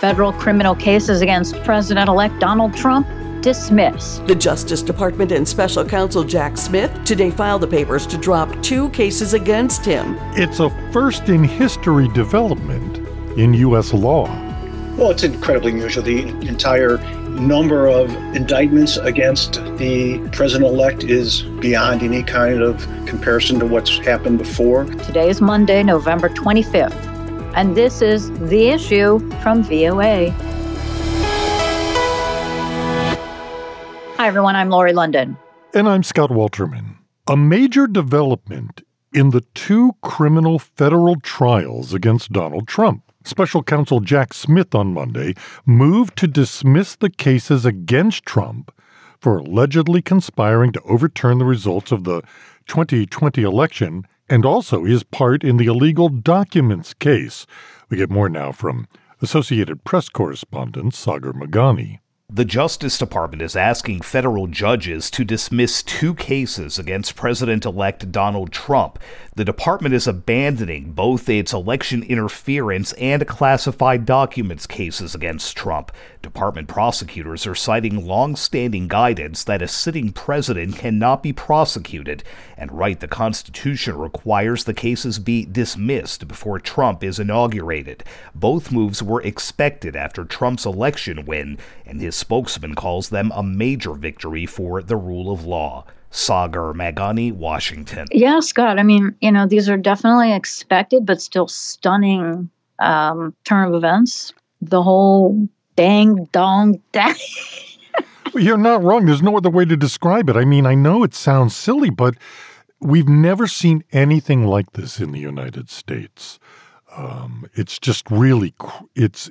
Federal criminal cases against President-elect Donald Trump dismissed. The Justice Department and Special Counsel Jack Smith today filed the papers to drop 2 cases against him. It's a first-in-history development in U.S. law. Well, it's incredibly unusual. The entire number of indictments against the president-elect is beyond any kind of comparison to what's happened before. Today is Monday, November 25th, and this is The Issue from VOA. Hi, everyone. I'm Lori London. And I'm Scott Walterman. A major development in the 2 criminal federal trials against Donald Trump. Special Counsel Jack Smith on Monday moved to dismiss the cases against Trump for allegedly conspiring to overturn the results of the 2020 election and also his part in the illegal documents case. We get more now from Associated Press correspondent Sagar Meghani. The Justice Department is asking federal judges to dismiss 2 cases against President-elect Donald Trump. The department is abandoning both its election interference and classified documents cases against Trump. Department prosecutors are citing long-standing guidance that a sitting president cannot be prosecuted, and the Constitution requires the cases be dismissed before Trump is inaugurated. Both moves were expected after Trump's election win, and his spokesman calls them a major victory for the rule of law. Sagar Meghani, Washington. Yeah, Scott. I mean, these are definitely expected, but still stunning turn of events. The whole dang dong dang. You're not wrong. There's no other way to describe it. I mean, I know it sounds silly, but we've never seen anything like this in the United States. It's just really, it's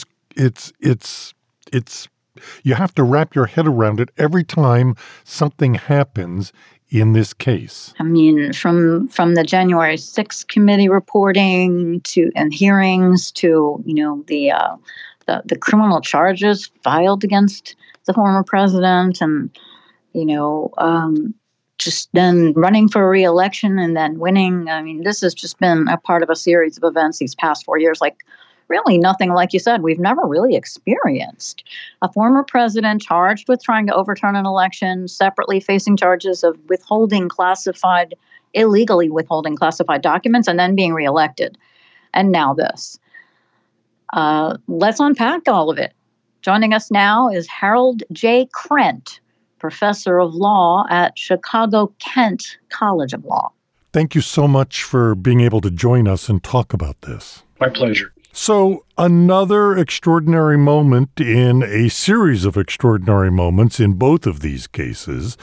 you have to wrap your head around it every time something happens in this case. I mean, from the January 6th committee reporting and hearings to, the criminal charges filed against the former president and, just then running for re-election and then winning. I mean, this has just been a part of a series of events these past 4 years, like really nothing, like you said, we've never really experienced. A former president charged with trying to overturn an election, separately facing charges of illegally withholding classified documents, and then being reelected. And now this. Let's unpack all of it. Joining us now is Harold J. Krent, professor of law at Chicago-Kent College of Law. Thank you so much for being able to join us and talk about this. My pleasure. So another extraordinary moment in a series of extraordinary moments in both of these cases.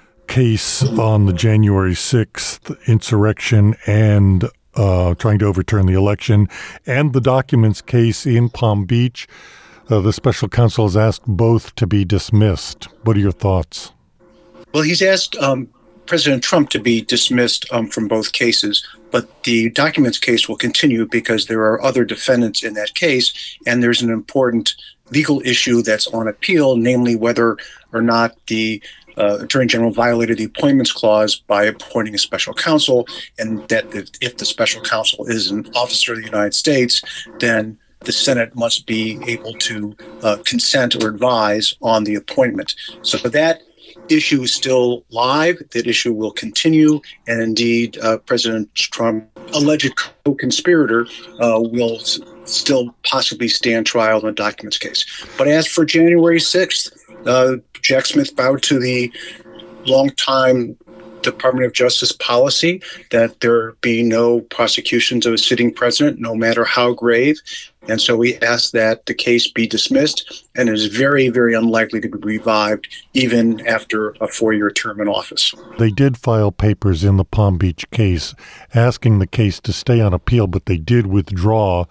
Case on the January 6th insurrection and trying to overturn the election, and the documents case in Palm Beach. The special counsel has asked both to be dismissed. What are your thoughts? Well, he's asked President Trump to be dismissed from both cases, but the documents case will continue because there are other defendants in that case, and there's an important legal issue that's on appeal, namely whether or not the Attorney General violated the Appointments Clause by appointing a special counsel, and that if the special counsel is an officer of the United States, then the Senate must be able to consent or advise on the appointment. So that issue is still live. That issue will continue. And indeed, President Trump, alleged co-conspirator, will still possibly stand trial in the documents case. But as for January 6th, Jack Smith bowed to the longtime Department of Justice policy that there be no prosecutions of a sitting president, no matter how grave. And so we ask that the case be dismissed, and it is very, very unlikely to be revived even after a 4-year term in office. They did file papers in the Palm Beach case asking the case to stay on appeal, but they did withdraw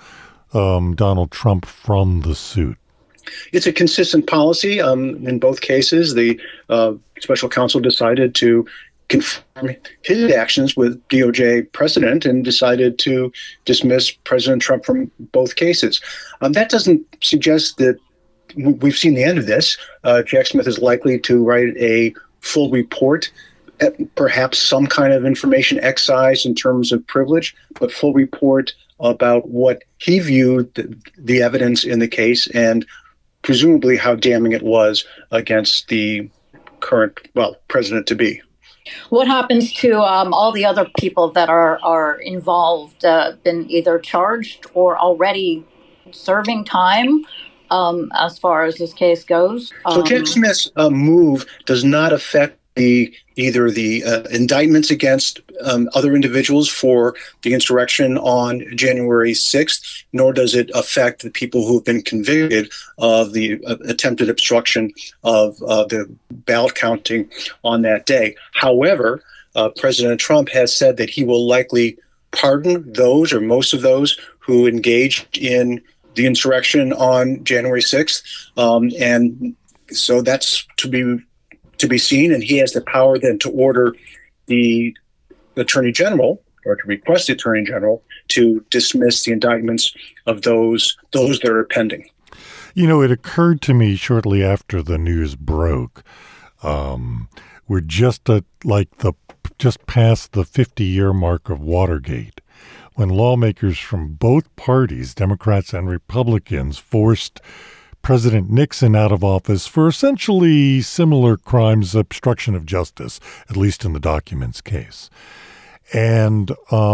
Donald Trump from the suit. It's a consistent policy. In both cases, the special counsel decided to confirm his actions with DOJ precedent and decided to dismiss President Trump from both cases. That doesn't suggest that we've seen the end of this. Jack Smith is likely to write a full report, perhaps some kind of information excise in terms of privilege, but full report about what he viewed the evidence in the case and presumably how damning it was against the current, president-to-be. What happens to all the other people that are involved, been either charged or already serving time as far as this case goes? So Jack Smith's move does not affect either the indictments against other individuals for the insurrection on January 6th, nor does it affect the people who have been convicted of the attempted obstruction of the ballot counting on that day. However, President Trump has said that he will likely pardon those or most of those who engaged in the insurrection on January 6th. And so that's to be seen, and he has the power then to order the Attorney General, or to request the Attorney General, to dismiss the indictments of those that are pending. You know, it occurred to me shortly after the news broke, we're just past the 50-year mark of Watergate, when lawmakers from both parties, Democrats and Republicans, forced President Nixon out of office for essentially similar crimes, obstruction of justice, at least in the documents case. And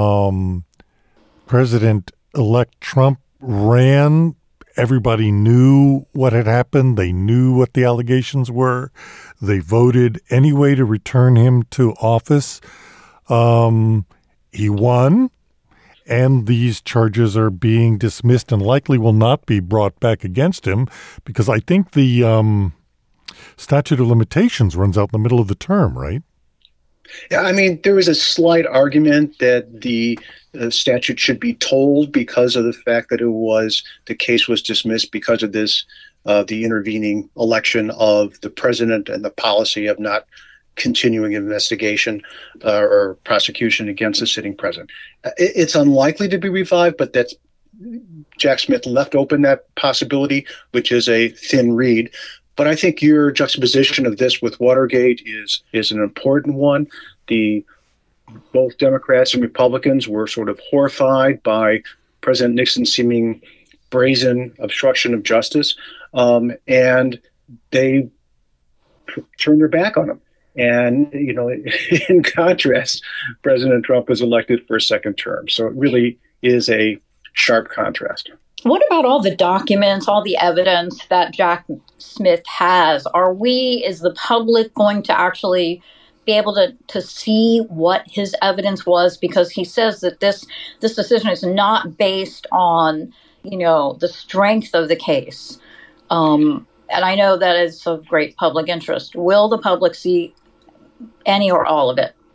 President-elect Trump ran. Everybody knew what had happened. They knew what the allegations were. They voted anyway to return him to office. He won. And these charges are being dismissed and likely will not be brought back against him because I think the statute of limitations runs out in the middle of the term, right? Yeah, I mean, there was a slight argument that the statute should be tolled because of the fact that the case was dismissed because of this, the intervening election of the president and the policy of not continuing investigation or prosecution against the sitting president. It's unlikely to be revived, but Jack Smith left open that possibility, which is a thin reed. But I think your juxtaposition of this with Watergate is an important one. Both Democrats and Republicans were sort of horrified by President Nixon's seeming brazen obstruction of justice, and they turned their back on him. And, in contrast, President Trump was elected for a second term. So it really is a sharp contrast. What about all the documents, all the evidence that Jack Smith has? Is the public going to actually be able to see what his evidence was? Because he says that this decision is not based on, the strength of the case. And I know that is of great public interest. Will the public see any or all of it?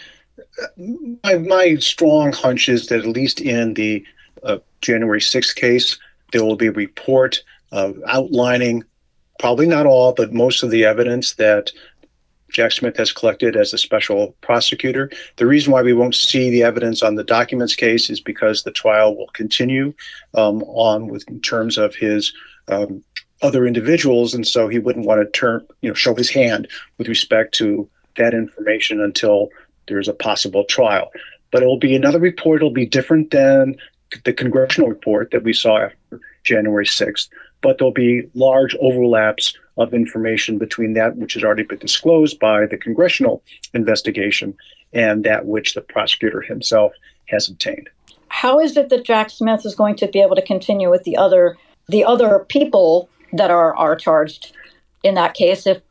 My strong hunch is that at least in the January 6th case, there will be a report outlining probably not all, but most of the evidence that Jack Smith has collected as a special prosecutor. The reason why we won't see the evidence on the documents case is because the trial will continue in terms of his other individuals, and so he wouldn't want to show his hand with respect to that information until there's a possible trial. But it'll be another report. It'll be different than the congressional report that we saw after January 6th, but there'll be large overlaps of information between that which has already been disclosed by the congressional investigation and that which the prosecutor himself has obtained. How is it that Jack Smith is going to be able to continue with the other people that are charged in that case if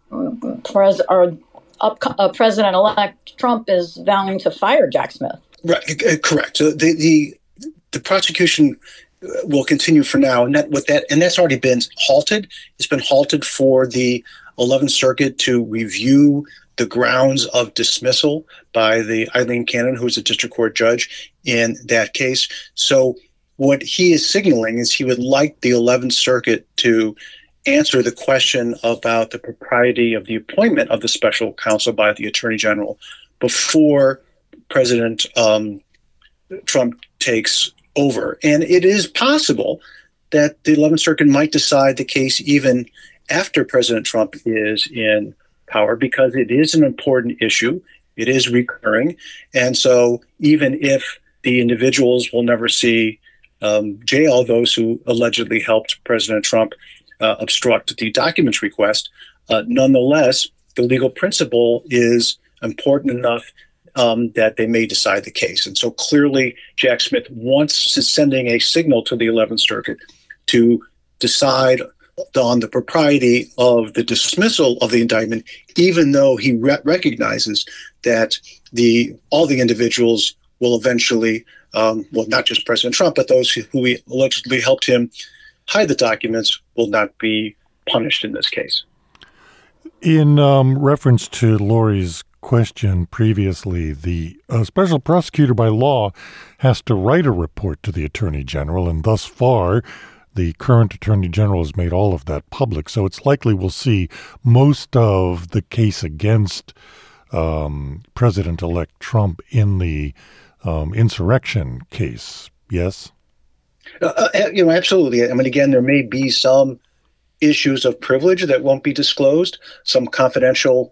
President-elect Trump is vowing to fire Jack Smith? Right, correct. So the prosecution will continue for now, and that's already been halted. It's been halted for the 11th Circuit to review the grounds of dismissal by the Eileen Cannon, who is a district court judge in that case. So what he is signaling is he would like the 11th Circuit to answer the question about the propriety of the appointment of the special counsel by the Attorney General before President Trump takes over. And it is possible that the 11th Circuit might decide the case even after President Trump is in power, because it is an important issue. It is recurring. And so even if the individuals will never see jail those who allegedly helped President Trump obstruct the documents request. Nonetheless, the legal principle is important enough that they may decide the case. And so clearly, Jack Smith wants to sending a signal to the 11th Circuit to decide on the propriety of the dismissal of the indictment, even though he recognizes that all the individuals will eventually, not just President Trump, but those who allegedly helped him hide the documents will not be punished in this case. In reference to Lori's question previously, the special prosecutor by law has to write a report to the Attorney General, and thus far, the current Attorney General has made all of that public. So it's likely we'll see most of the case against President-elect Trump in the insurrection case. Yes? Absolutely. I mean, again, there may be some issues of privilege that won't be disclosed, some confidential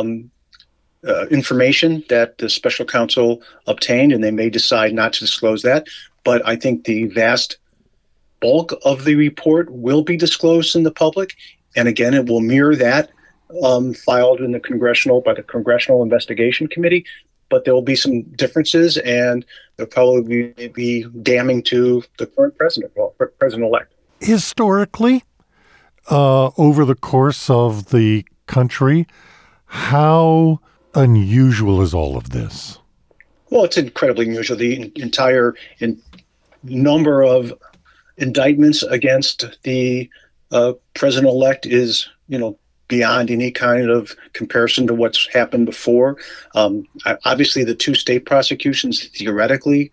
information that the special counsel obtained, and they may decide not to disclose that. But I think the vast bulk of the report will be disclosed in the public. And again, it will mirror that filed in the by the Congressional Investigation Committee. But there will be some differences, and they'll probably be damning to the current president-elect. Historically, over the course of the country, how unusual is all of this? Well, it's incredibly unusual. The entire number of indictments against the president-elect is, beyond any kind of comparison to what's happened before. Obviously, the two state prosecutions theoretically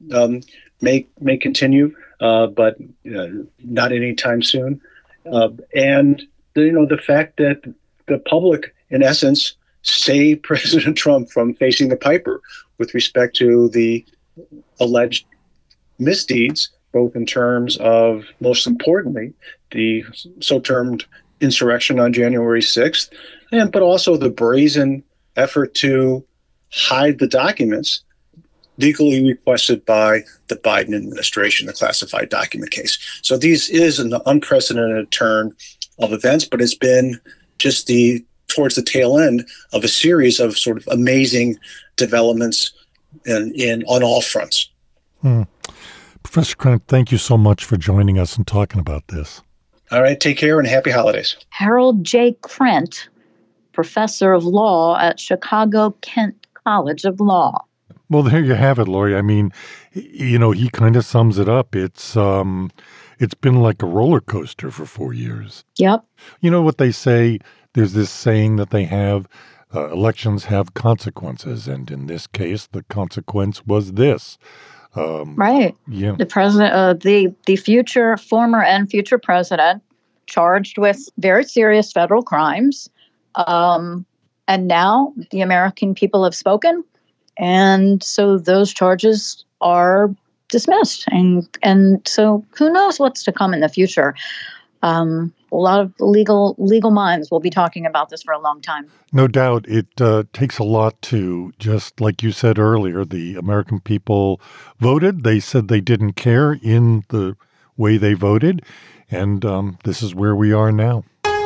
may continue, but not anytime soon. And the fact that the public, in essence, saved President Trump from facing the piper with respect to the alleged misdeeds, both in terms of, most importantly, the so-termed insurrection on January 6th, but also the brazen effort to hide the documents legally requested by the Biden administration, the classified document case. So this is an unprecedented turn of events, but it's been just towards the tail end of a series of sort of amazing developments on all fronts. Professor Krent, thank you so much for joining us and talking about this. All right, take care and happy holidays. Harold J. Krent, professor of law at Chicago-Kent College of Law. Well, there you have it, Lori. I mean, he kind of sums it up. It's been like a roller coaster for 4 years. Yep. You know what they say? There's this saying that they have, elections have consequences. And in this case, the consequence was this. Right. Yeah. The president, the former and future president, charged with very serious federal crimes. And now the American people have spoken. And so those charges are dismissed. And so who knows what's to come in the future. A lot of legal minds will be talking about this for a long time. No doubt. It takes a lot to, just like you said earlier, the American people voted. They said they didn't care in the way they voted. And this is where we are now.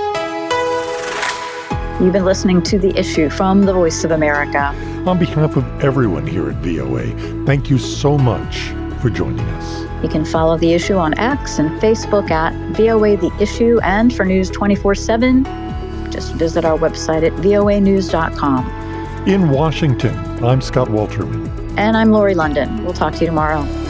You've been listening to The Issue from the Voice of America. On behalf of everyone here at VOA, thank you so much for joining us. You can follow The Issue on X and Facebook at VOA The Issue, and for news 24/7, just visit our website at voanews.com. In Washington, I'm Scott Walterman. And I'm Lori London. We'll talk to you tomorrow.